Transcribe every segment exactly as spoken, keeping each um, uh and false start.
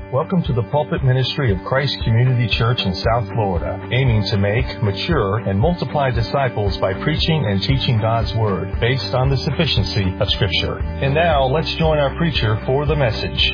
Welcome to the pulpit ministry of Christ Community Church in South Florida, aiming to make, mature, and multiply disciples by preaching and teaching God's Word based on the sufficiency of Scripture. And now, let's join our preacher for the message.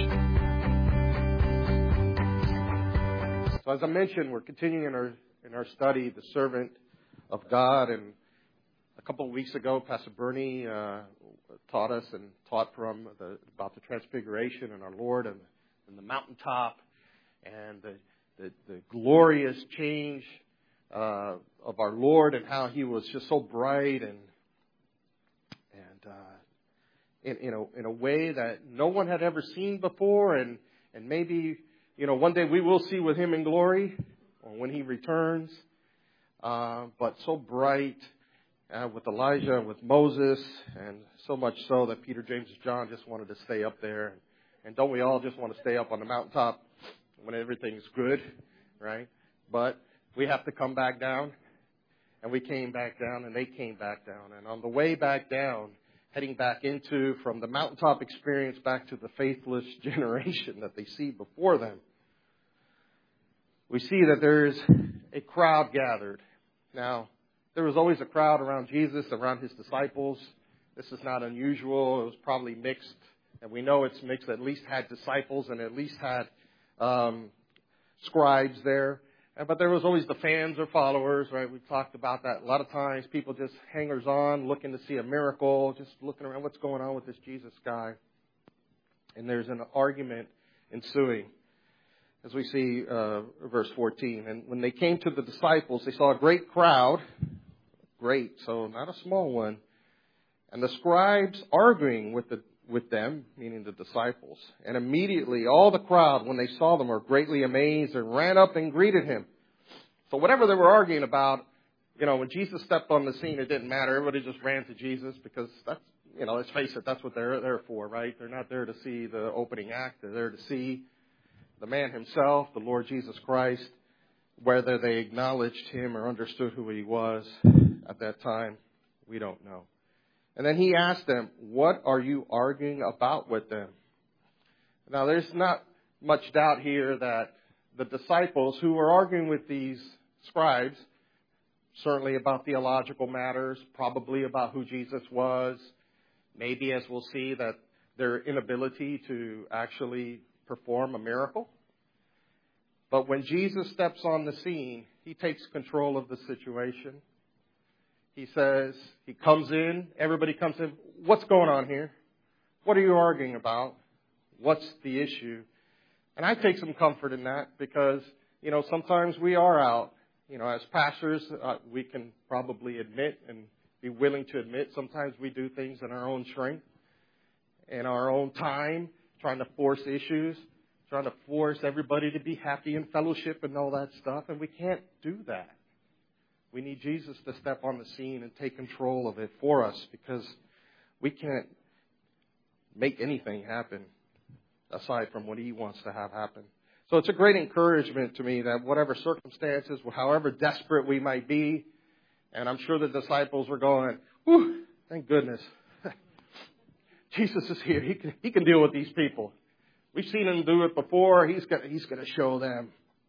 So as I mentioned, we're continuing in our, in our study, The Servant of God, and a couple of weeks ago, Pastor Bernie uh, taught us and taught from the, about the Transfiguration and our Lord and and the mountaintop, and the, the, the glorious change uh, of our Lord, and how He was just so bright and and uh, in, in a in a way that no one had ever seen before, and and maybe you know one day we will see with Him in glory, or when He returns. Uh, but so bright uh, with Elijah and with Moses, and so much so that Peter, James, and John just wanted to stay up there. And don't we all just want to stay up on the mountaintop when everything's good, right? But we have to come back down. And we came back down, and they came back down. And on the way back down, heading back into, from the mountaintop experience back to the faithless generation that they see before them, we see that there's a crowd gathered. Now, there was always a crowd around Jesus, around His disciples. This is not unusual. It was probably mixed. And we know it's mixed, at least had disciples and at least had um, scribes there. But there was always the fans or followers, right? We've talked about that a lot of times. People just hangers on, looking to see a miracle, just looking around, what's going on with this Jesus guy? And there's an argument ensuing, as we see uh, verse fourteen. And when they came to the disciples, they saw a great crowd, great, so not a small one, and the scribes arguing with the with them, meaning the disciples. And immediately all the crowd, when they saw them, were greatly amazed and ran up and greeted Him. So whatever they were arguing about, you know, when Jesus stepped on the scene, it didn't matter. Everybody just ran to Jesus because that's, you know, let's face it, that's what they're there for, right? They're not there to see the opening act. They're there to see the man Himself, the Lord Jesus Christ. Whether they acknowledged Him or understood who He was at that time, we don't know. And then He asked them, what are you arguing about with them? Now, there's not much doubt here that the disciples who were arguing with these scribes, certainly about theological matters, probably about who Jesus was, maybe, as we'll see, that their inability to actually perform a miracle. But when Jesus steps on the scene, He takes control of the situation. He says, He comes in, everybody comes in. What's going on here? What are you arguing about? What's the issue? And I take some comfort in that because, you know, sometimes we are out. You know, as pastors, uh, we can probably admit and be willing to admit sometimes we do things in our own strength, in our own time, trying to force issues, trying to force everybody to be happy in fellowship and all that stuff, and we can't do that. We need Jesus to step on the scene and take control of it for us because we can't make anything happen aside from what He wants to have happen. So it's a great encouragement to me that whatever circumstances, however desperate we might be, and I'm sure the disciples were going, whew, thank goodness. Jesus is here. He can, he can deal with these people. We've seen Him do it before. He's going he's going to show them.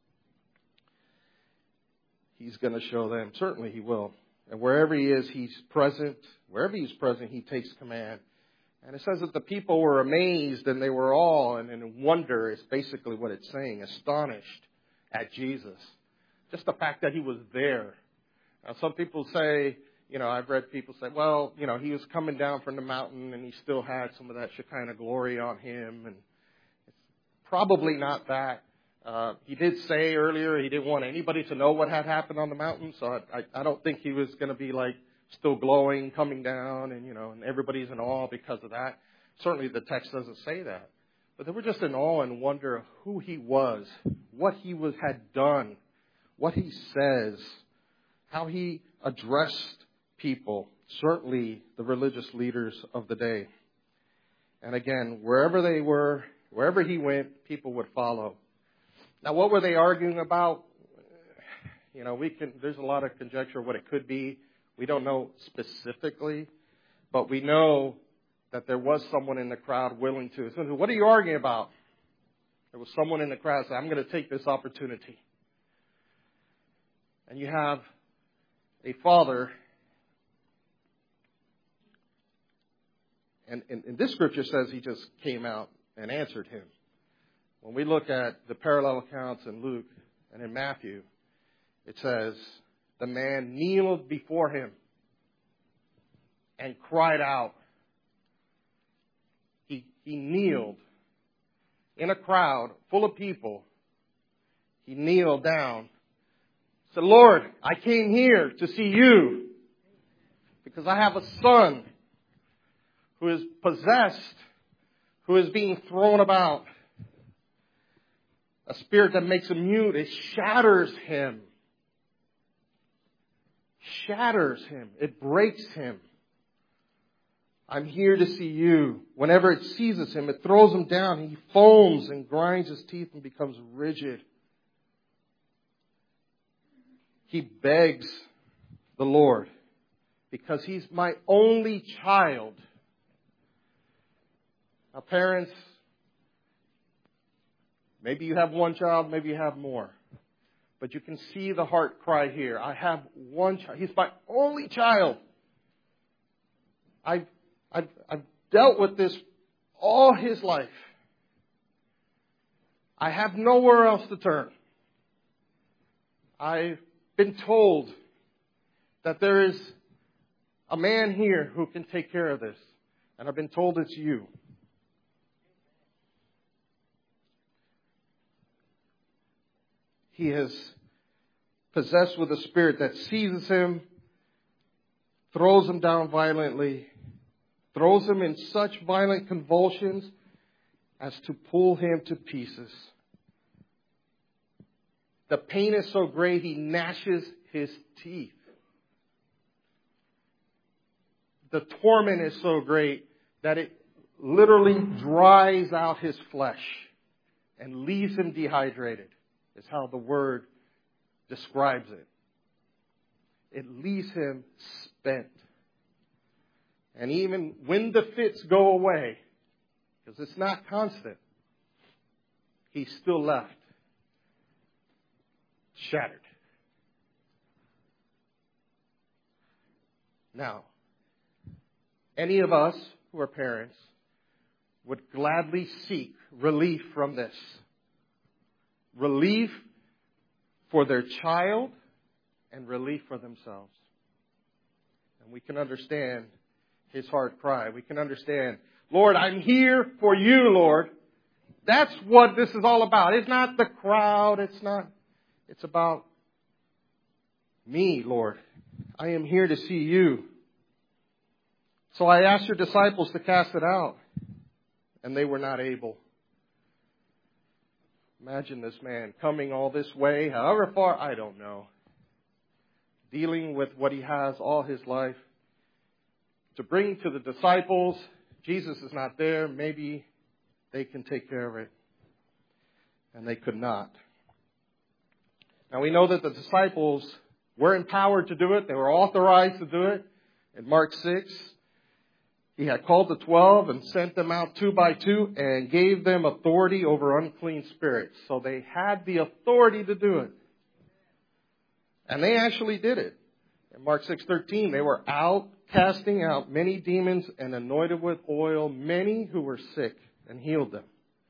He's going to show them. Certainly He will. And wherever He is, He's present. Wherever He's present, He takes command. And it says that the people were amazed and they were all, and in wonder is basically what it's saying, astonished at Jesus. Just the fact that He was there. Now, some people say, you know, I've read people say, well, you know, He was coming down from the mountain and He still had some of that Shekinah glory on Him. And it's probably not that. Uh, he did say earlier he didn't want anybody to know what had happened on the mountain, so I, I, I don't think He was going to be like still glowing, coming down, and you know, and everybody's in awe because of that. Certainly the text doesn't say that, but they were just in awe and wonder of who He was, what He was had done, what He says, how He addressed people, certainly the religious leaders of the day. And again, wherever they were, wherever He went, people would follow. Now, what were they arguing about? You know, we can. There's a lot of conjecture what it could be. We don't know specifically, but we know that there was someone in the crowd willing to. So what are you arguing about? There was someone in the crowd said, I'm going to take this opportunity. And you have a father, and, and, and this scripture says he just came out and answered him. When we look at the parallel accounts in Luke and in Matthew, it says, the man kneeled before him and cried out. He, he kneeled in a crowd full of people. He kneeled down. Said, Lord, I came here to see you because I have a son who is possessed, who is being thrown about. A spirit that makes him mute. It shatters him. Shatters him. It breaks him. I'm here to see you. Whenever it seizes him, it throws him down. He foams and grinds his teeth and becomes rigid. He begs the Lord because he's my only child. Now, parents, maybe you have one child, maybe you have more. But you can see the heart cry here. I have one child. He's my only child. I've, I've, I've dealt with this all his life. I have nowhere else to turn. I've been told that there is a man here who can take care of this. And I've been told it's you. He is possessed with a spirit that seizes him, throws him down violently, throws him in such violent convulsions as to pull him to pieces. The pain is so great, he gnashes his teeth. The torment is so great that it literally dries out his flesh and leaves him dehydrated, is how the word describes it. It leaves him spent. And even when the fits go away, because it's not constant, he's still left shattered. Now, any of us who are parents would gladly seek relief from this. Relief for their child and relief for themselves. And we can understand his heart cry. We can understand, Lord, I'm here for you, Lord. That's what this is all about. It's not the crowd. It's not. It's about me, Lord. I am here to see you. So I asked your disciples to cast it out, and they were not able. Imagine this man coming all this way, however far, I don't know. Dealing with what he has all his life. To bring to the disciples, Jesus is not there. Maybe they can take care of it. And they could not. Now we know that the disciples were empowered to do it. They were authorized to do it. In Mark six, he had called the twelve and sent them out two by two and gave them authority over unclean spirits. So they had the authority to do it. And they actually did it. In Mark six thirteen, they were out casting out many demons and anointed with oil many who were sick and healed them.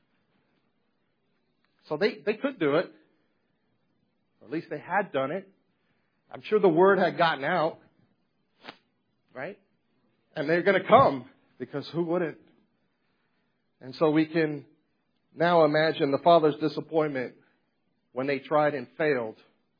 So they, they could do it. Or at least they had done it. I'm sure the word had gotten out. Right? And they're going to come, because who wouldn't? And so we can now imagine the father's disappointment when they tried and failed.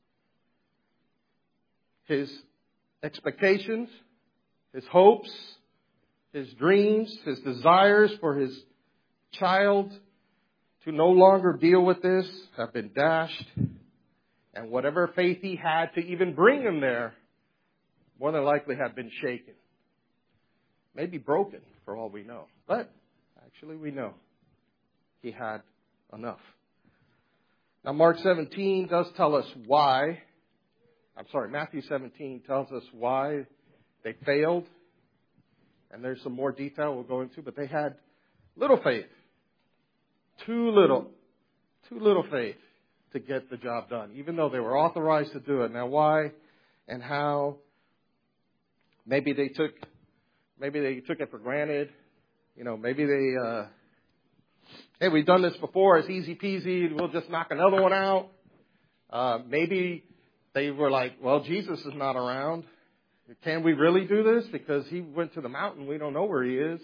His expectations, his hopes, his dreams, his desires for his child to no longer deal with this have been dashed. And whatever faith he had to even bring him there, more than likely have been shaken. Maybe broken, for all we know. But actually we know he had enough. Now Mark seventeen does tell us why. I'm sorry, Matthew seventeen tells us why they failed. And there's some more detail we'll go into. But they had little faith. Too little. too little faith to get the job done, even though they were authorized to do it. Now, why and how? Maybe they took, maybe they took it for granted. You know, maybe they, uh, hey, we've done this before. It's easy peasy. We'll just knock another one out. Uh, maybe they were like, well, Jesus is not around. Can we really do this? Because he went to the mountain. We don't know where he is.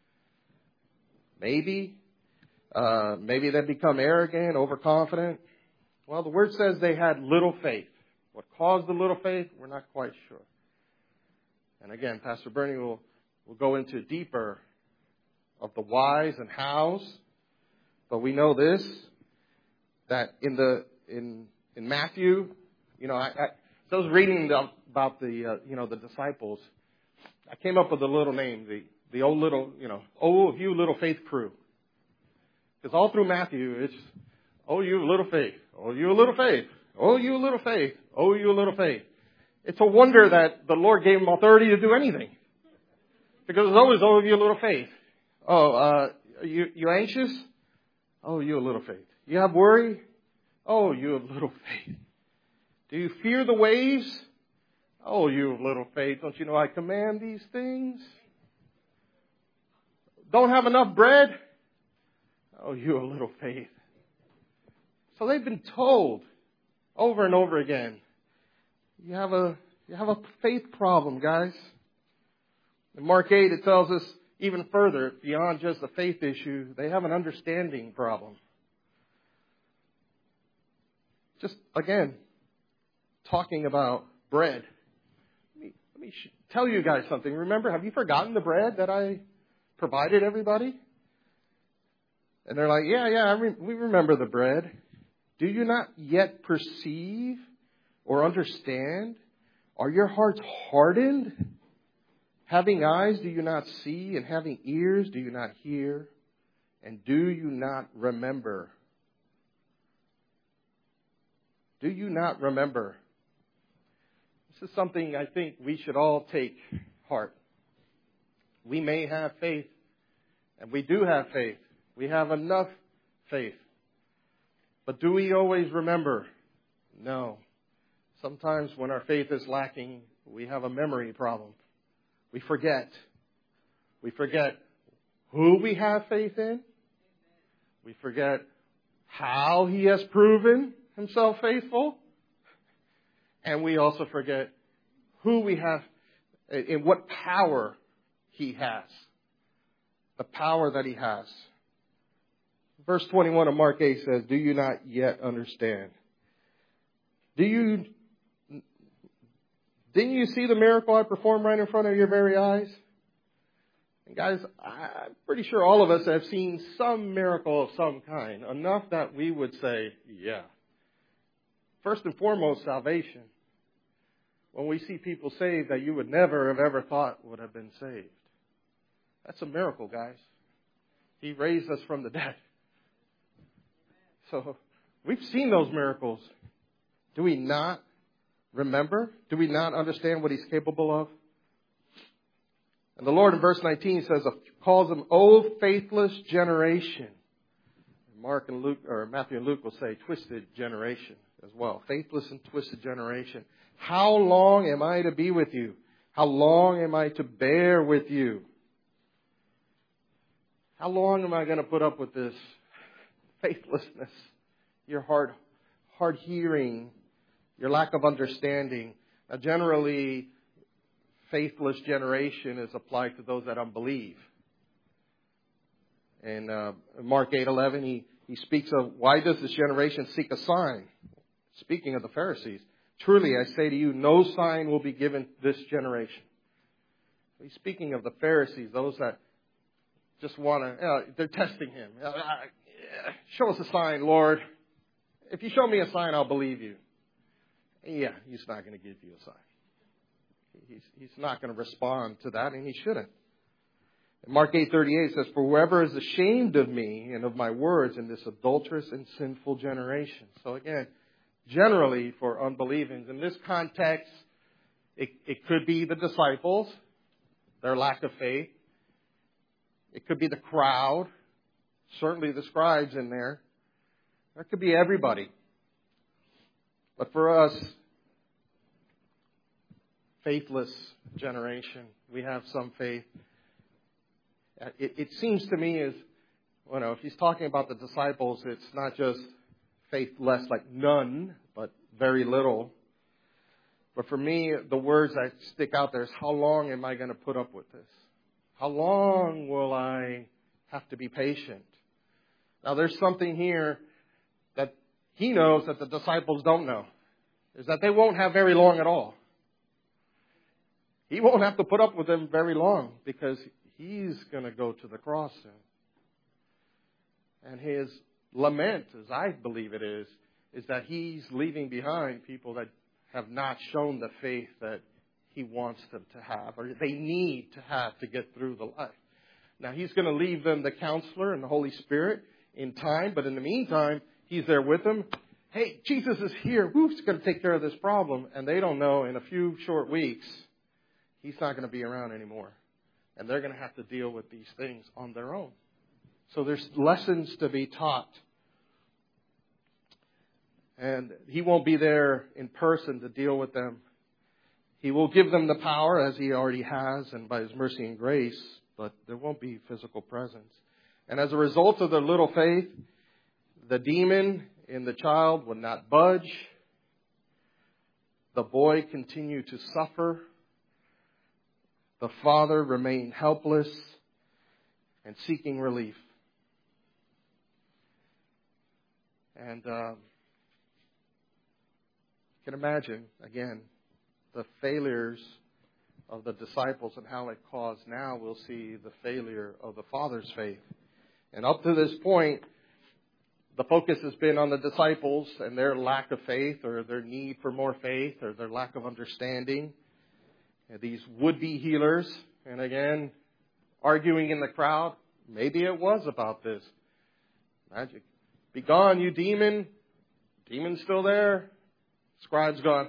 Maybe. Uh, maybe they become arrogant, overconfident. Well, the word says they had little faith. What caused the little faith, we're not quite sure. And again, Pastor Bernie will, will go into deeper of the whys and hows. But we know this, that in the in in Matthew, you know, I, I, so I was reading the, about the uh, you know the disciples. I came up with a little name, the the old little you know oh you little faith crew, because all through Matthew it's oh you little faith, oh you little faith, oh you little faith, oh you little faith. It's a wonder that the Lord gave them authority to do anything, because it's always oh you little faith. Oh, uh, you you anxious? Oh, you a little faith. You have worry? Oh, you a little faith. Do you fear the waves? Oh, you a little faith. Don't you know I command these things? Don't have enough bread? Oh, you a little faith. So they've been told over and over again, you have a you have a faith problem, guys. In Mark eight, it tells us even further, beyond just a faith issue, they have an understanding problem. Just, again, talking about bread. Let me, let me sh- tell you guys something. Remember, have you forgotten the bread that I provided everybody? And they're like, yeah, yeah, I re- we remember the bread. Do you not yet perceive or understand? Are your hearts hardened? Having eyes, do you not see? And having ears, do you not hear? And do you not remember? Do you not remember? This is something I think we should all take heart. We may have faith, and we do have faith. We have enough faith. But do we always remember? No. Sometimes when our faith is lacking, we have a memory problem. We forget. We forget who we have faith in. We forget how he has proven himself faithful. And we also forget who we have, in what power he has. The power that he has. Verse twenty-one of Mark eight says, do you not yet understand? Do you... Didn't you see the miracle I performed right in front of your very eyes? And guys, I'm pretty sure all of us have seen some miracle of some kind, enough that we would say, yeah. First and foremost, salvation. When we see people saved that you would never have ever thought would have been saved. That's a miracle, guys. He raised us from the dead. So we've seen those miracles. Do we not remember? Do we not understand what he's capable of? And the Lord in verse nineteen says, calls them, "O faithless generation." Mark and Luke, or Matthew and Luke will say, twisted generation as well. Faithless and twisted generation. How long am I to be with you? How long am I to bear with you? How long am I going to put up with this faithlessness? Your hard, hard hearing, your lack of understanding. Now, generally, faithless generation is applied to those that unbelieve. And uh, Mark eight eleven, he, he speaks of, why does this generation seek a sign? Speaking of the Pharisees, truly I say to you, no sign will be given this generation. He's speaking of the Pharisees, those that just want to, uh, they're testing him. Uh, uh, show us a sign, Lord. If you show me a sign, I'll believe you. Yeah, he's not going to give you a sign. He's, he's not going to respond to that, and he shouldn't. Mark eight thirty-eight says, "For whoever is ashamed of me and of my words in this adulterous and sinful generation." So again, generally for unbelievers, in this context, it, it could be the disciples, their lack of faith. It could be the crowd, certainly the scribes in there. That could be everybody. But for us, faithless generation, we have some faith. It, it seems to me as, you know, if he's talking about the disciples, it's not just faithless like none, but very little. But for me, the words that stick out there is, how long am I going to put up with this? How long will I have to be patient? Now, there's something here that he knows that the disciples don't know, is that they won't have very long at all. He won't have to put up with them very long because he's going to go to the cross soon. And his lament, as I believe it is, is that he's leaving behind people that have not shown the faith that he wants them to have, or they need to have to get through the life. Now, he's going to leave them the Counselor and the Holy Spirit in time, but in the meantime, he's there with them. Hey, Jesus is here. Who's going to take care of this problem? And they don't know, in a few short weeks, he's not going to be around anymore. And they're going to have to deal with these things on their own. So there's lessons to be taught. And he won't be there in person to deal with them. He will give them the power, as he already has, and by his mercy and grace, but there won't be physical presence. And as a result of their little faith, the demon in the child would not budge. The boy continued to suffer. The father remained helpless and seeking relief. And uh, you can imagine, again, the failures of the disciples and how it caused. Now we'll see the failure of the Father's faith. And up to this point, the focus has been on the disciples and their lack of faith, or their need for more faith, or their lack of understanding. And these would-be healers, and again, arguing in the crowd, maybe it was about this. Magic. Be gone, you demon. Demon's still there. Scribe's gone.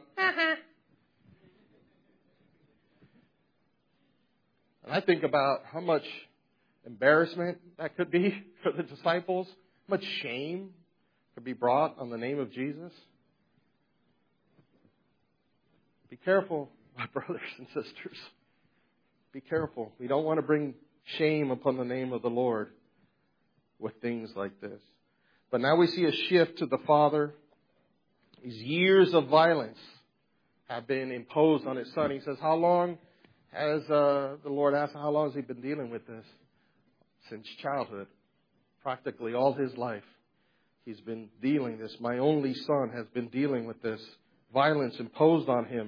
And I think about how much embarrassment that could be for the disciples, how much shame could be brought on the name of Jesus. Be careful, my brothers and sisters. Be careful. We don't want to bring shame upon the name of the Lord with things like this. But now we see a shift to the Father. These years of violence have been imposed on his son. He says, how long has uh, the Lord asked, how long has he been dealing with this? Since childhood. Practically all his life. He's been dealing this. My only son has been dealing with this violence imposed on him.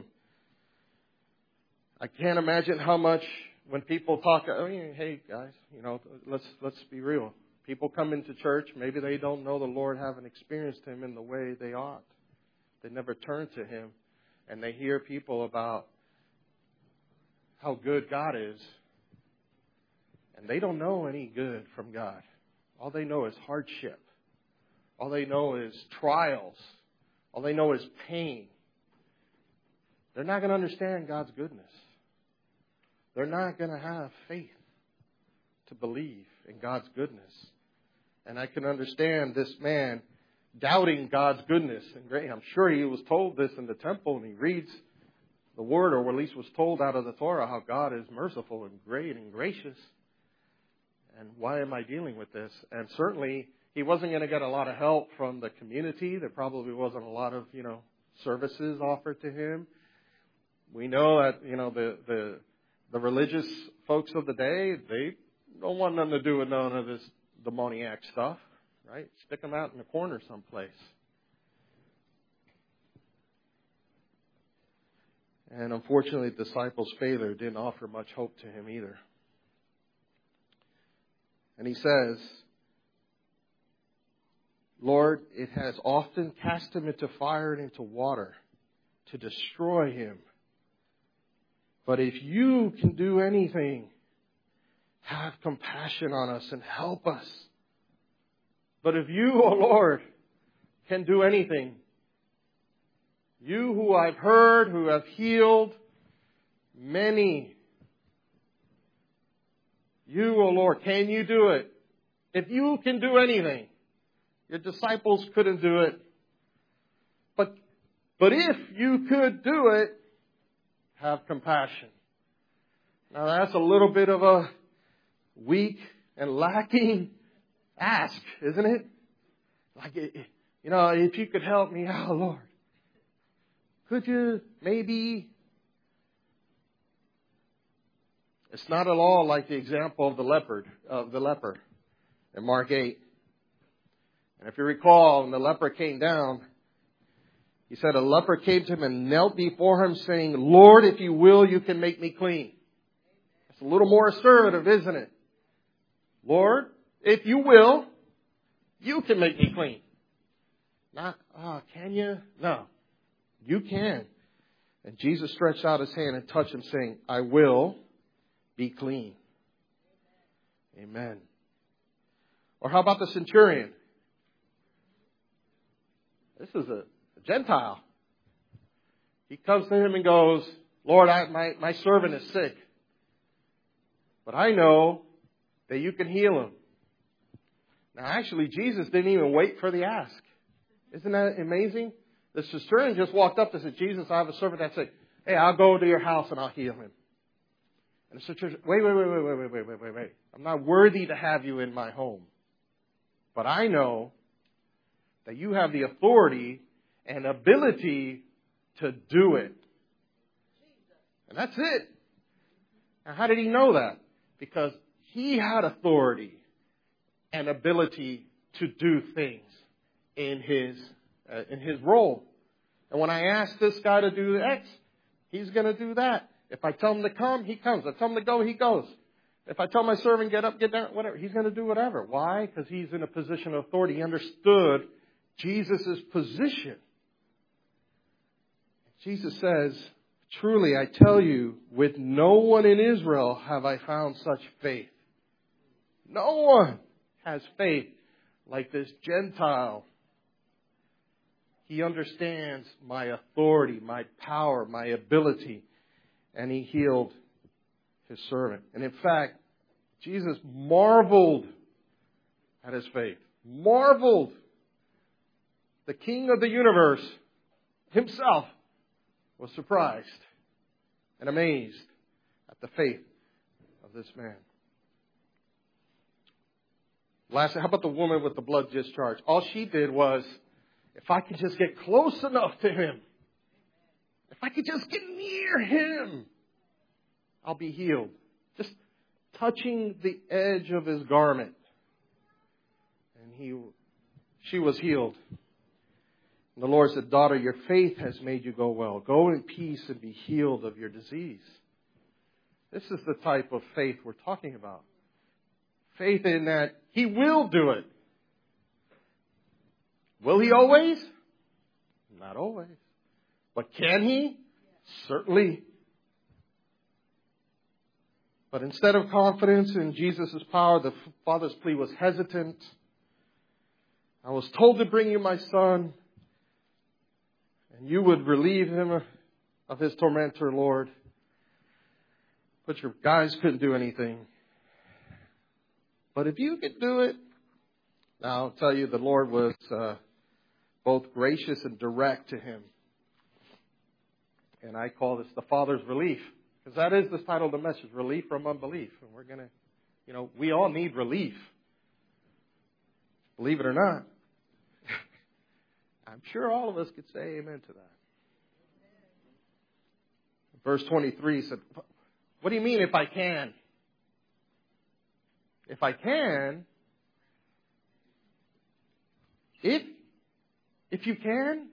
I can't imagine how much when people talk, oh, hey guys, you know, let's let's be real. People come into church, maybe they don't know the Lord, haven't experienced him in the way they ought. They never turn to him. And they hear people about how good God is. And they don't know any good from God. All they know is hardship. All they know is trials. All they know is pain. They're not going to understand God's goodness. They're not going to have faith to believe in God's goodness. And I can understand this man doubting God's goodness and grace. I'm sure he was told this in the temple, and he reads the word, or at least was told out of the Torah, how God is merciful and great and gracious. And why am I dealing with this? And certainly he wasn't going to get a lot of help from the community. There probably wasn't a lot of, you know, services offered to him. We know that, you know, the the the religious folks of the day, they don't want nothing to do with none of this demoniac stuff, right? Stick them out in a corner someplace. And unfortunately, the disciples' failure didn't offer much hope to him either. And he says, Lord, it has often cast him into fire and into water to destroy him. But if you can do anything, have compassion on us and help us. But if you, O Lord, can do anything, you who I've heard, who have healed many, you, O Lord, can you do it? If you can do anything, Your disciples couldn't do it. But, but if you could do it, have compassion. Now that's a little bit of a weak and lacking ask, isn't it? Like, you know, if you could help me out, Lord. Could you maybe? It's not at all like the example of the leopard, of the leper in Mark eight. And if you recall, when the leper came down, he said a leper came to him and knelt before him saying, Lord, if you will, you can make me clean. It's a little more assertive, isn't it? Lord, if you will, you can make me clean. Not, oh, can you? No, you can. And Jesus stretched out his hand and touched him saying, I will be clean. Amen. Or how about the centurion? This is a, a Gentile. He comes to him and goes, Lord, I, my, my servant is sick. But I know that you can heal him. Now, actually, Jesus didn't even wait for the ask. Isn't that amazing? The centurion just walked up and said, Jesus, I have a servant that's sick. Hey, I'll go to your house and I'll heal him. And the centurion, wait, wait, wait, wait, wait, wait, wait, wait, wait, wait. I'm not worthy to have you in my home. But I know that you have the authority and ability to do it. And that's it. Now, how did he know that? Because he had authority and ability to do things in his uh, in his role. And when I ask this guy to do X, he's going to do that. If I tell him to come, he comes. If I tell him to go, he goes. If I tell my servant, get up, get down, whatever, he's going to do whatever. Why? Because he's in a position of authority. He understood Jesus' position. Jesus says, truly, I tell you, with no one in Israel have I found such faith. No one has faith like this Gentile. He understands my authority, my power, my ability. And he healed his servant. And in fact, Jesus marveled at his faith. Marveled. The King of the universe himself was surprised and amazed at the faith of this man. Lastly, how about the woman with the blood discharge? All she did was, if I could just get close enough to him, if I could just get near him, I'll be healed. Just touching the edge of his garment. And he, she was healed. And the Lord said, daughter, your faith has made you go well. Go in peace and be healed of your disease. This is the type of faith we're talking about. Faith in that he will do it. Will he always? Not always. But can he? Certainly. But instead of confidence in Jesus' power, the father's plea was hesitant. I was told to bring you my son, and you would relieve him of his tormentor, Lord. But your guys couldn't do anything. But if you could do it, now I'll tell you, the Lord was uh, both gracious and direct to him. And I call this the Father's relief. Because that is the title of the message, Relief from Unbelief. And we're going to, you know, we all need relief. Believe it or not. I'm sure all of us could say amen to that. Verse twenty-three said, what do you mean if I can? If I can, if, if you can,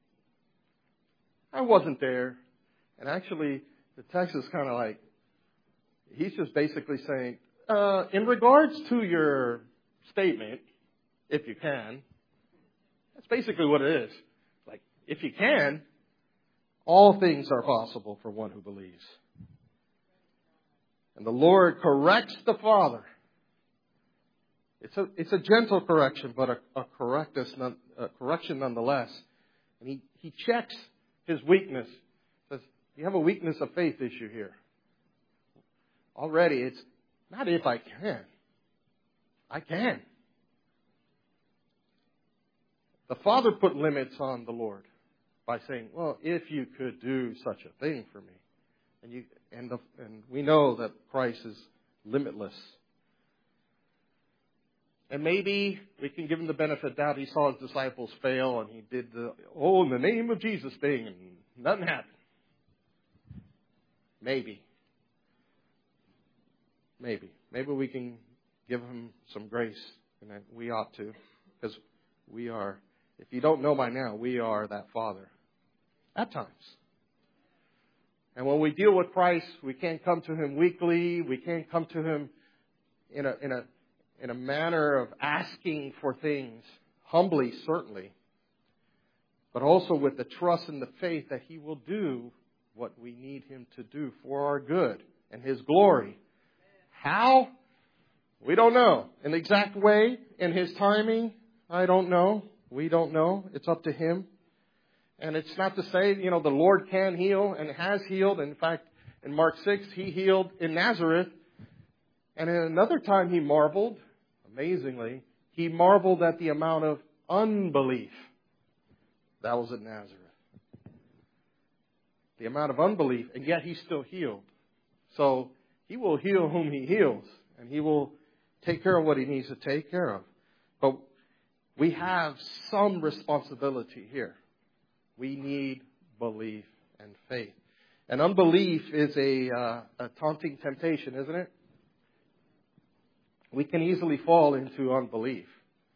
I wasn't there. And actually, the text is kind of like, he's just basically saying, uh, in regards to your statement, if you can, that's basically what it is. Like, if you can, all things are possible for one who believes. And the Lord corrects the father. It's a, it's a gentle correction, but a, a, correctness, a correction nonetheless. And he, he checks his weakness. Says, you have a weakness of faith issue here. Already, it's not if I can. I can. The Father put limits on the Lord by saying, well, if you could do such a thing for me. And you and, the, and we know that Christ is limitless. And maybe we can give him the benefit of doubt. He saw his disciples fail and he did the, oh, in the name of Jesus thing, and nothing happened. Maybe. Maybe. Maybe we can give him some grace, and we ought to, because we are, if you don't know by now, we are that Father at times. And when we deal with Christ, we can't come to him weakly. We can't come to him in a in a in a manner of asking for things, humbly certainly, but also with the trust and the faith that he will do what we need him to do for our good and his glory. How? We don't know. In the exact way, in his timing, I don't know. We don't know. It's up to him. And it's not to say, you know, the Lord can heal and has healed. In fact, in Mark six, he healed in Nazareth. And in another time he marveled, amazingly, he marveled at the amount of unbelief that was in Nazareth. The amount of unbelief, and yet he still healed. So he will heal whom he heals, and he will take care of what he needs to take care of. But we have some responsibility here. We need belief and faith. And unbelief is a, uh, a taunting temptation, isn't it? We can easily fall into unbelief.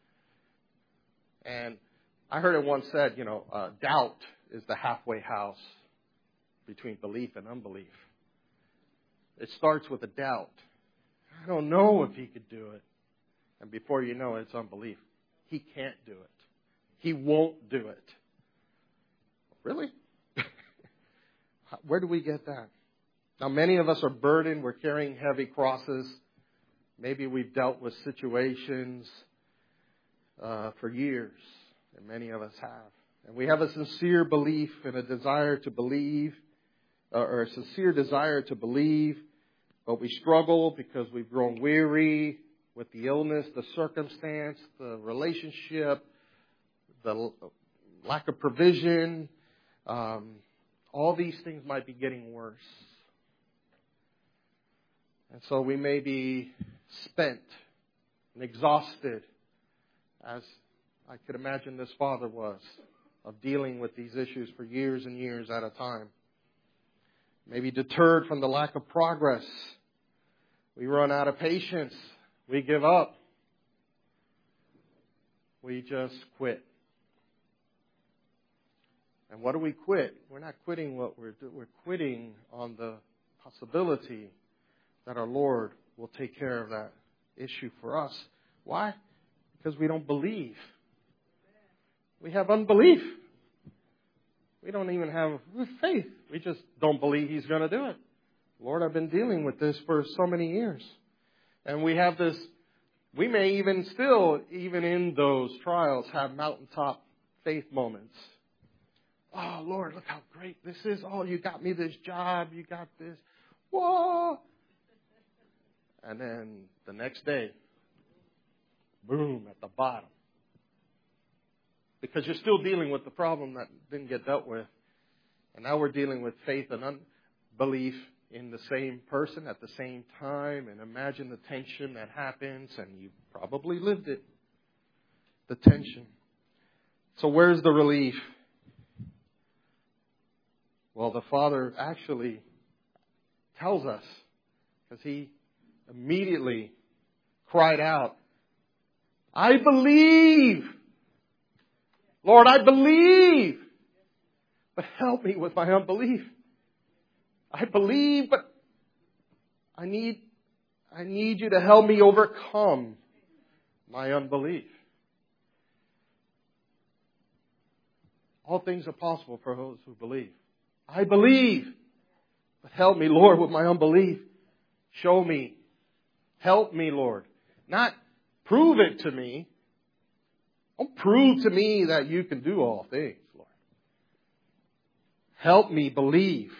And I heard it once said, you know, uh, doubt is the halfway house between belief and unbelief. It starts with a doubt. I don't know if he could do it. And before you know it, it's unbelief. He can't do it. He won't do it. Really? Where do we get that? Now, many of us are burdened. We're carrying heavy crosses. Maybe we've dealt with situations uh, for years, and many of us have. And we have a sincere belief and a desire to believe, uh, or a sincere desire to believe, but we struggle because we've grown weary with the illness, the circumstance, the relationship, the lack of provision. Um, all these things might be getting worse. And so we may be spent and exhausted, as I could imagine this father was, of dealing with these issues for years and years at a time. Maybe deterred from the lack of progress. We run out of patience. We give up. We just quit. And what do we quit? We're not quitting what we're doing. We're quitting on the possibility that our Lord will take care of that issue for us. Why? Because we don't believe. We have unbelief. We don't even have faith. We just don't believe He's going to do it. Lord, I've been dealing with this for so many years. And we have this, we may even still, even in those trials, have mountaintop faith moments. Oh, Lord, look how great this is. Oh, you got me this job. You got this. Whoa. And then the next day, boom, at the bottom. Because you're still dealing with the problem that didn't get dealt with. And now we're dealing with faith and unbelief in the same person at the same time. And imagine the tension that happens. And you probably lived it. The tension. So where's the relief? Well, the Father actually tells us, because He immediately cried out, I believe. Lord, I believe. But help me with my unbelief. I believe, but I need, I need you to help me overcome my unbelief. All things are possible for those who believe. I believe, but help me, Lord, with my unbelief. Show me. Help me, Lord. Not prove it to me. Don't prove to me that you can do all things, Lord. Help me believe.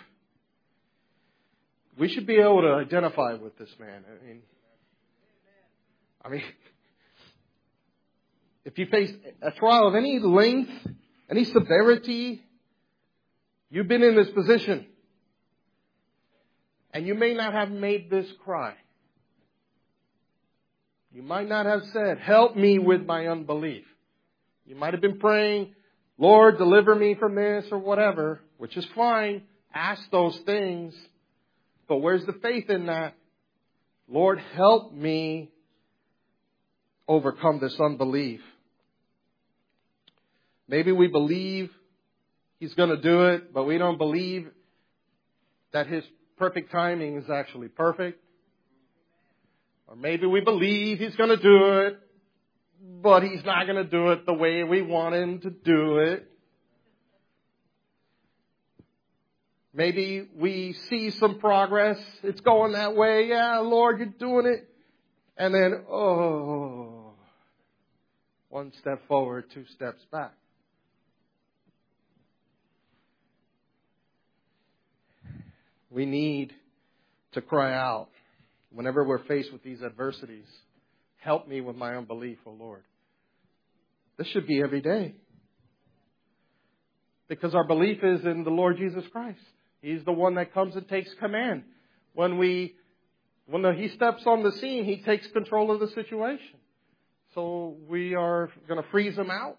We should be able to identify with this man. I mean, I mean, If you face a trial of any length, any severity, you've been in this position. And you may not have made this cry. You might not have said, help me with my unbelief. You might have been praying, Lord, deliver me from this or whatever, which is fine. Ask those things. But where's the faith in that? Lord, help me overcome this unbelief. Maybe we believe He's going to do it, but we don't believe that His perfect timing is actually perfect. Or maybe we believe He's going to do it, but He's not going to do it the way we want Him to do it. Maybe we see some progress. It's going that way. Yeah, Lord, you're doing it. And then, oh, one step forward, two steps back. We need to cry out whenever we're faced with these adversities. Help me with my unbelief, O Lord. This should be every day. Because our belief is in the Lord Jesus Christ. He's the one that comes and takes command. When we, when the, He steps on the scene, He takes control of the situation. So we are going to freeze Him out.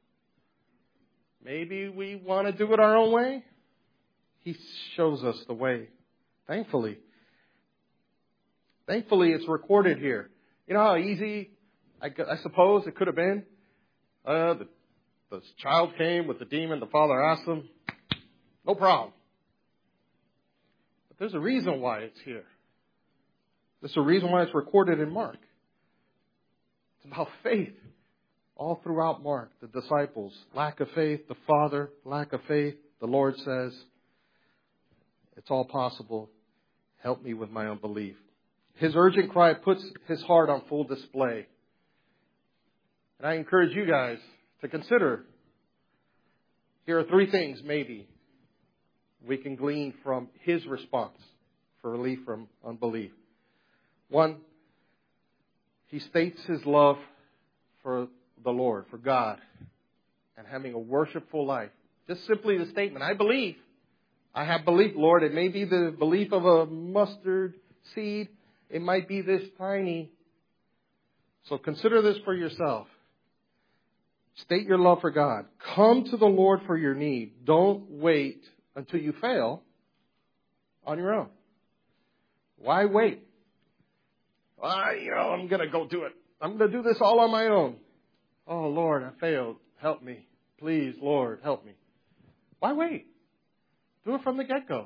Maybe we want to do it our own way. He shows us the way. Thankfully. Thankfully, it's recorded here. You know how easy, I, I suppose, it could have been? Uh, the, the child came with the demon. The father asked him. No problem. But there's a reason why it's here. There's a reason why it's recorded in Mark. It's about faith. All throughout Mark, the disciples, lack of faith. The father, lack of faith. The Lord says, it's all possible. Help me with my unbelief. His urgent cry puts His heart on full display. And I encourage you guys to consider. Here are three things maybe we can glean from His response for relief from unbelief. One, He states His love for the Lord, for God, and having a worshipful life. Just simply the statement, I believe. I have belief, Lord. It may be the belief of a mustard seed. It might be this tiny. So consider this for yourself. State your love for God. Come to the Lord for your need. Don't wait until you fail on your own. Why wait? Well, you know, I'm going to go do it. I'm going to do this all on my own. Oh, Lord, I failed. Help me. Please, Lord, help me. Why wait? Do it from the get-go.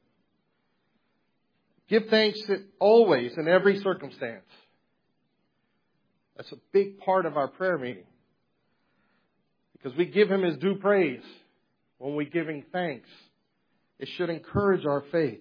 Give thanks always in every circumstance. That's a big part of our prayer meeting. Because we give Him His due praise when we give Him thanks. It should encourage our faith.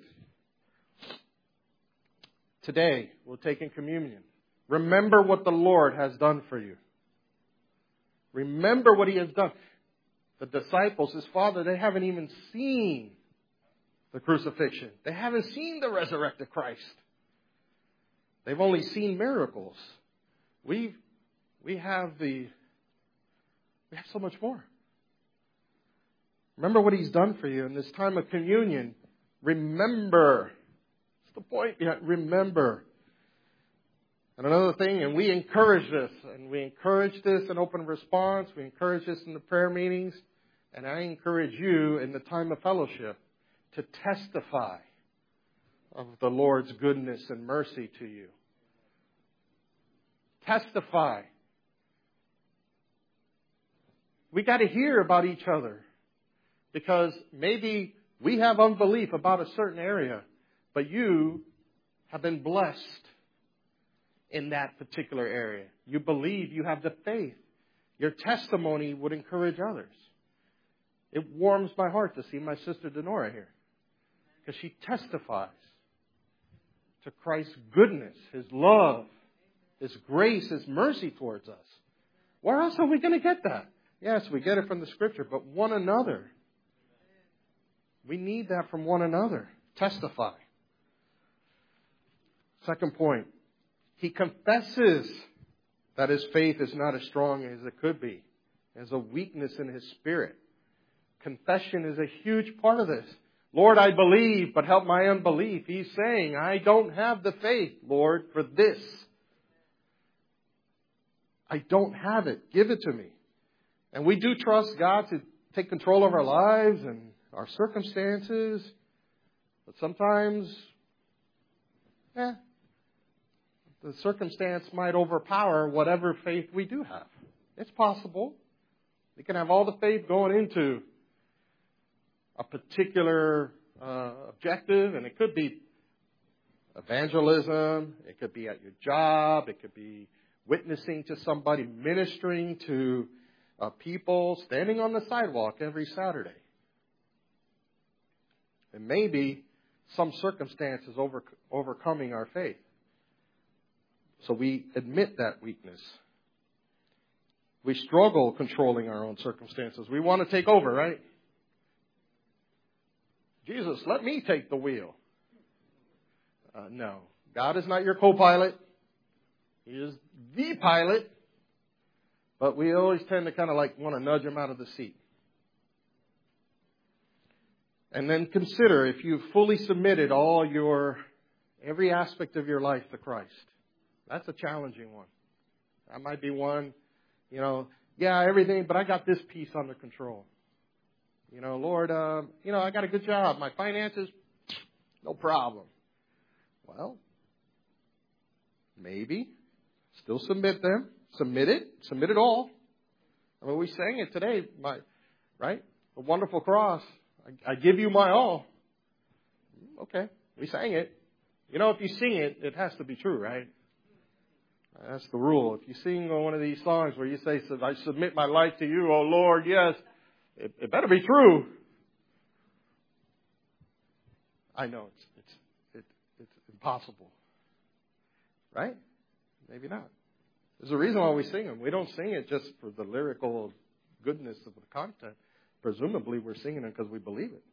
Today, we're taking communion. Remember what the Lord has done for you. Remember what He has done. The disciples, His Father, they haven't even seen the crucifixion. They haven't seen the resurrected Christ. They've only seen miracles. We we have the we have so much more. Remember what He's done for you in this time of communion. Remember. That's the point. Yeah, remember. And another thing, and we encourage this, and we encourage this in open response. We encourage this in the prayer meetings. And I encourage you in the time of fellowship to testify of the Lord's goodness and mercy to you. Testify. We got to hear about each other. Because maybe we have unbelief about a certain area, but you have been blessed in that particular area. You believe, you have the faith. Your testimony would encourage others. It warms my heart to see my sister Denora here. Because she testifies to Christ's goodness, His love, His grace, His mercy towards us. Where else are we going to get that? Yes, we get it from the Scripture, but one another. We need that from one another. Testify. Second point. He confesses that his faith is not as strong as it could be. There's a weakness in his spirit. Confession is a huge part of this. Lord, I believe, but help my unbelief. He's saying, I don't have the faith, Lord, for this. I don't have it. Give it to me. And we do trust God to take control of our lives and our circumstances. But sometimes, eh, the circumstance might overpower whatever faith we do have. It's possible. We can have all the faith going into a particular uh, objective, and it could be evangelism, it could be at your job, it could be witnessing to somebody, ministering to uh, people, standing on the sidewalk every Saturday. And maybe some circumstances over, overcoming our faith. So we admit that weakness. We struggle controlling our own circumstances. We want to take over, right? Jesus, let me take the wheel. Uh, no. God is not your co-pilot. He is the pilot. But we always tend to kind of like want to nudge him out of the seat. And then consider if you've fully submitted all your, every aspect of your life to Christ. That's a challenging one. That might be one, you know, yeah, everything, but I got this piece under control. You know, Lord, uh, you know, I got a good job. My finances, no problem. Well, maybe. Still submit them. Submit it. Submit it all. I mean, we sang it today, my, right? The wonderful cross. I, I give you my all. Okay. We sang it. You know, if you sing it, it has to be true, right? That's the rule. If you sing one of these songs where you say, I submit my life to you, oh Lord, yes, it, it better be true. I know it's it's it, it's impossible. Right? Maybe not. There's a reason why we sing them. We don't sing it just for the lyrical goodness of the content. Presumably we're singing it because we believe it.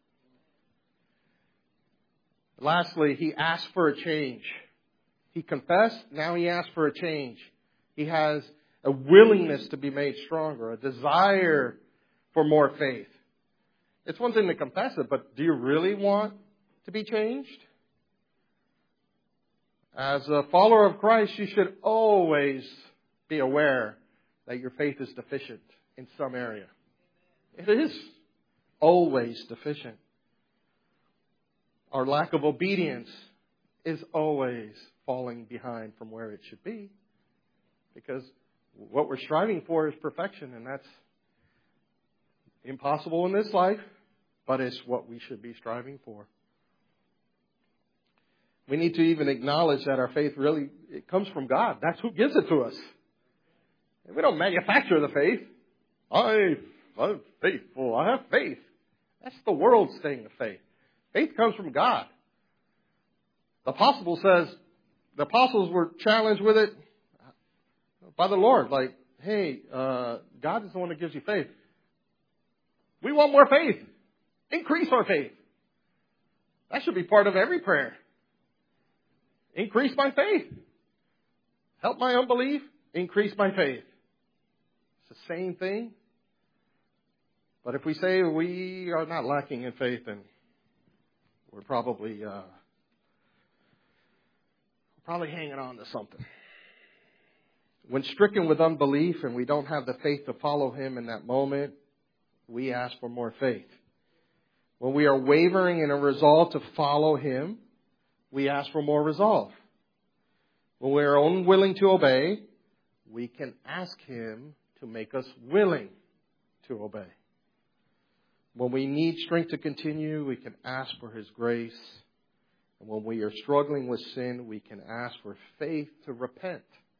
Lastly, he asked for a change. He confessed, now he asks for a change. He has a willingness to be made stronger, a desire for more faith. It's one thing to confess it, but do you really want to be changed? As a follower of Christ, you should always be aware that your faith is deficient in some area. It is always deficient. Our lack of obedience is always falling behind from where it should be. Because what we're striving for is perfection, and that's impossible in this life, but it's what we should be striving for. We need to even acknowledge that our faith really, it comes from God. That's who gives it to us. And we don't manufacture the faith. I, I'm faithful. I have faith. That's the world's thing of faith. Faith comes from God. The apostle says, the apostles were challenged with it by the Lord. Like, hey, uh, God is the one that gives you faith. We want more faith. Increase our faith. That should be part of every prayer. Increase my faith. Help my unbelief. Increase my faith. It's the same thing. But if we say we are not lacking in faith, then we're probably uh, probably hanging on to something. When stricken with unbelief and we don't have the faith to follow Him in that moment, we ask for more faith. When we are wavering in a resolve to follow Him, we ask for more resolve. When we are unwilling to obey, we can ask Him to make us willing to obey. When we need strength to continue, we can ask for His grace. And when we are struggling with sin, we can ask for faith to repent.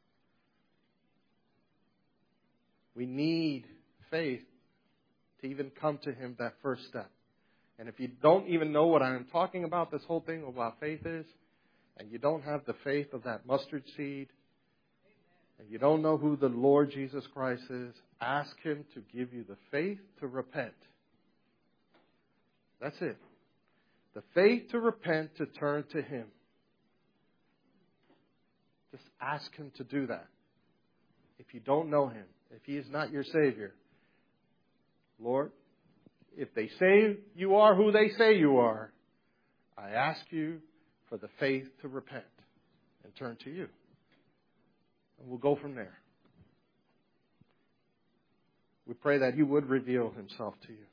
We need faith to even come to Him that first step. And if you don't even know what I'm talking about, this whole thing of what faith is, and you don't have the faith of that mustard seed, and you don't know who the Lord Jesus Christ is, ask Him to give you the faith to repent. That's it. The faith to repent, to turn to Him. Just ask Him to do that. if you don't know Him, if He is not your Savior, Lord, if they say you are who they say you are, I ask you for the faith to repent and turn to you. And we'll go from there. We pray that He would reveal Himself to you.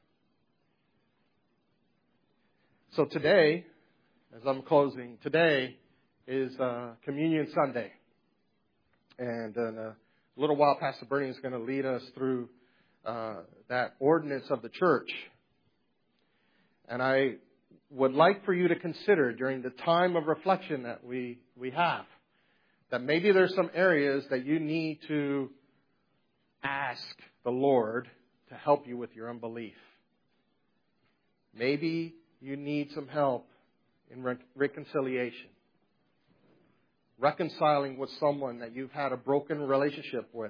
So today, as I'm closing, today is uh, Communion Sunday. And in a little while, Pastor Bernie is going to lead us through uh, that ordinance of the church. And I would like for you to consider during the time of reflection that we, we have, that maybe there's some areas that you need to ask the Lord to help you with your unbelief. Maybe you need some help in re- reconciliation. Reconciling with someone that you've had a broken relationship with.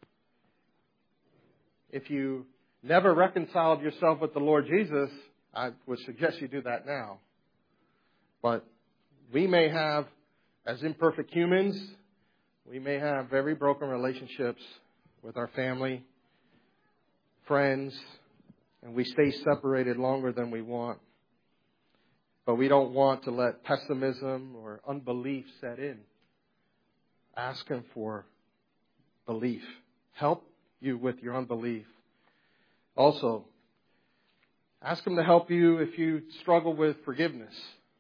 If you never reconciled yourself with the Lord Jesus, I would suggest you do that now. But we may have, as imperfect humans, we may have very broken relationships with our family, friends, and we stay separated longer than we want. But we don't want to let pessimism or unbelief set in. Ask Him for belief. Help you with your unbelief. Also, ask Him to help you if you struggle with forgiveness.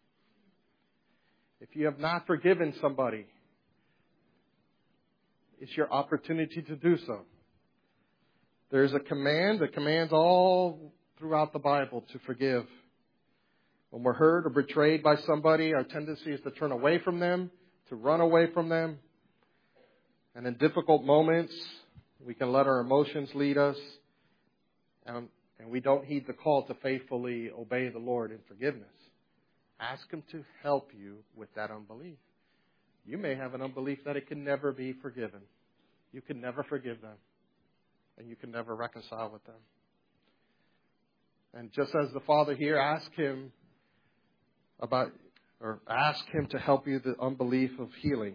If you have not forgiven somebody, it's your opportunity to do so. There's a command, the commands all throughout the Bible to forgive. When we're hurt or betrayed by somebody, our tendency is to turn away from them, to run away from them. And in difficult moments, we can let our emotions lead us. And, and we don't heed the call to faithfully obey the Lord in forgiveness. Ask Him to help you with that unbelief. You may have an unbelief that it can never be forgiven. You can never forgive them. And you can never reconcile with them. And just as the Father here, ask Him about, or ask Him to help you the unbelief of healing.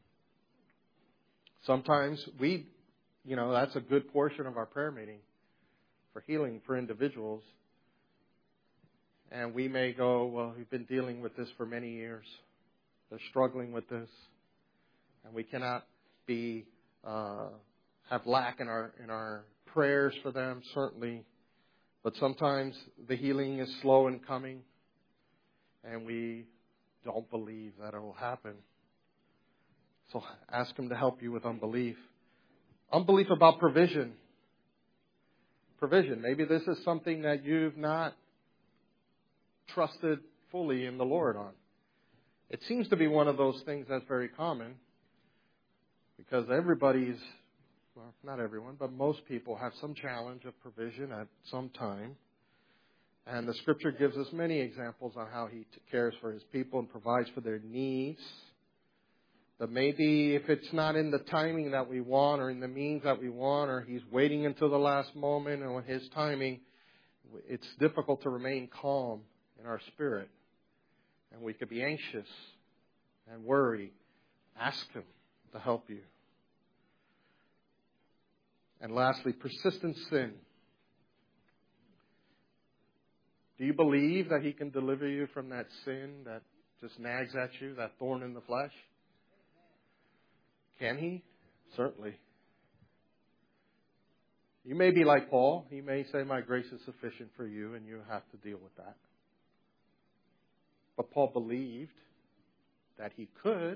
Sometimes we, you know, that's a good portion of our prayer meeting for healing for individuals. And we may go, well, we've been dealing with this for many years. They're struggling with this. And we cannot be, uh, have lack in our, in our prayers for them, certainly. But sometimes the healing is slow in coming. And we don't believe that it will happen. So ask Him to help you with unbelief. Unbelief about provision. Provision. Maybe this is something that you've not trusted fully in the Lord on. It seems to be one of those things that's very common because everybody's, well, not everyone, but most people have some challenge of provision at some time. And the Scripture gives us many examples on how He cares for His people and provides for their needs. But maybe if it's not in the timing that we want or in the means that we want, or He's waiting until the last moment and on His timing, it's difficult to remain calm in our spirit. And we could be anxious and worry. Ask Him to help you. And lastly, persistent sin. Do you believe that He can deliver you from that sin that just nags at you, that thorn in the flesh? Can He? Certainly. You may be like Paul. He may say, my grace is sufficient for you, and you have to deal with that. But Paul believed that he could,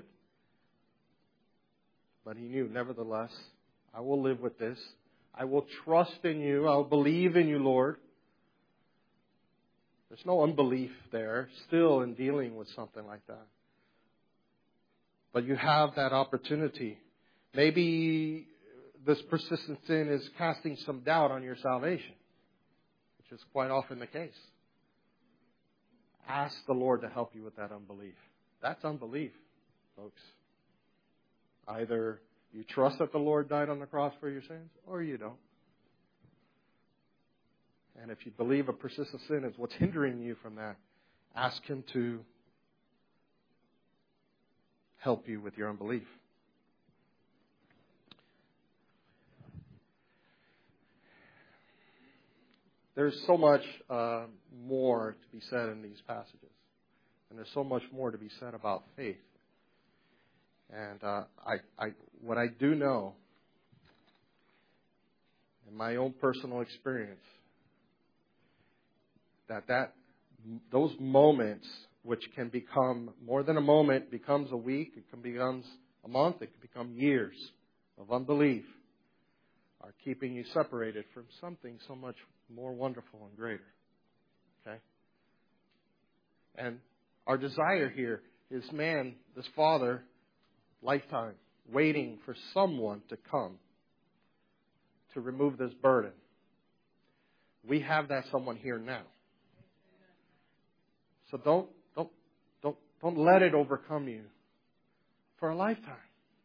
but he knew, nevertheless, I will live with this. I will trust in you. I'll believe in you, Lord. There's no unbelief there still in dealing with something like that. But you have that opportunity. Maybe this persistent sin is casting some doubt on your salvation, which is quite often the case. Ask the Lord to help you with that unbelief. That's unbelief, folks. Either you trust that the Lord died on the cross for your sins, or you don't. And if you believe a persistent sin is what's hindering you from that, ask Him to help you with your unbelief. there's so much uh, more to be said in these passages. And there's so much more to be said about faith. And uh, I, I, what I do know, in my own personal experience, that, that those moments, which can become more than a moment, becomes a week, it can becomes a month, it can become years of unbelief, are keeping you separated from something so much more wonderful and greater. Okay? And our desire here is, man, this father, lifetime, waiting for someone to come to remove this burden. We have that someone here now. So don't don't don't don't let it overcome you for a lifetime.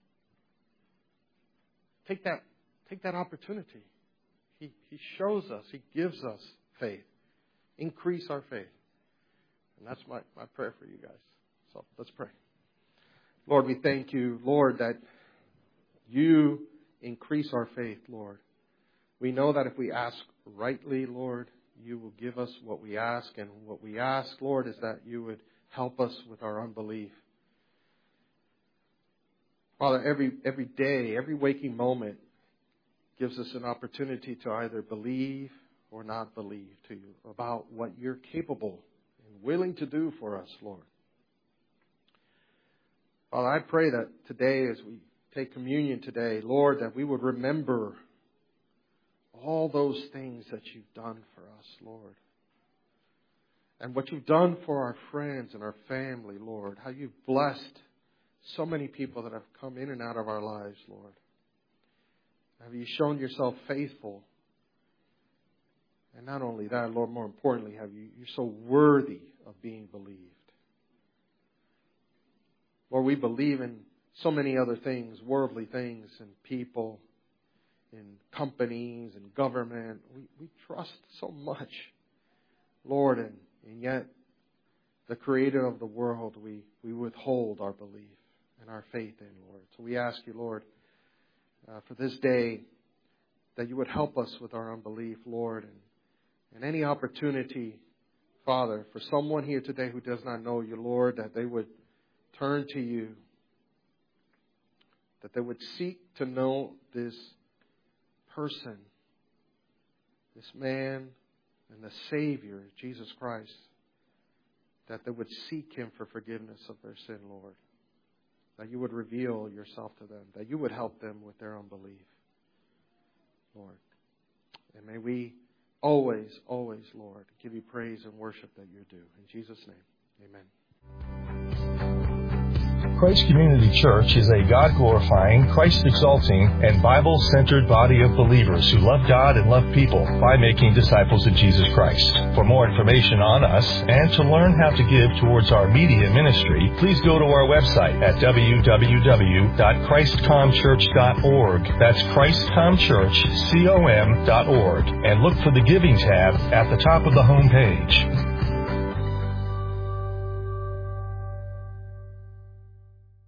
Take that take that opportunity. He he shows us, he gives us faith. Increase our faith. And that's my, my prayer for you guys. So let's pray. Lord, we thank you, Lord, that you increase our faith, Lord. We know that if we ask rightly, Lord, you will give us what we ask. And what we ask, Lord, is that you would help us with our unbelief. Father, every every day, every waking moment gives us an opportunity to either believe or not believe to you about what you're capable and willing to do for us, Lord. Father, I pray that today, as we take communion today, Lord, that we would remember all those things that you've done for us, Lord. And what you've done for our friends and our family, Lord. How you've blessed so many people that have come in and out of our lives, Lord. Have you shown yourself faithful? And not only that, Lord, more importantly, have you, you're so worthy of being believed. Lord, we believe in so many other things, worldly things, and people, in companies and government. We, we trust so much, Lord, and, and yet the Creator of the world, we, we withhold our belief and our faith in, Lord. So we ask you, Lord, uh, for this day, that you would help us with our unbelief, Lord, and, and any opportunity, Father, for someone here today who does not know you, Lord, that they would turn to you, that they would seek to know this person, this man and the Savior, Jesus Christ, that they would seek Him for forgiveness of their sin, Lord. That you would reveal yourself to them, that you would help them with their unbelief, Lord. And may we always, always, Lord, give you praise and worship that you're due. In Jesus' name, amen. Christ Community Church is a God-glorifying, Christ-exalting, and Bible-centered body of believers who love God and love people by making disciples of Jesus Christ. For more information on us and to learn how to give towards our media ministry, please go to our website at w w w dot christ com church dot org. That's christ com church com dot org. And look for the Giving tab at the top of the home page.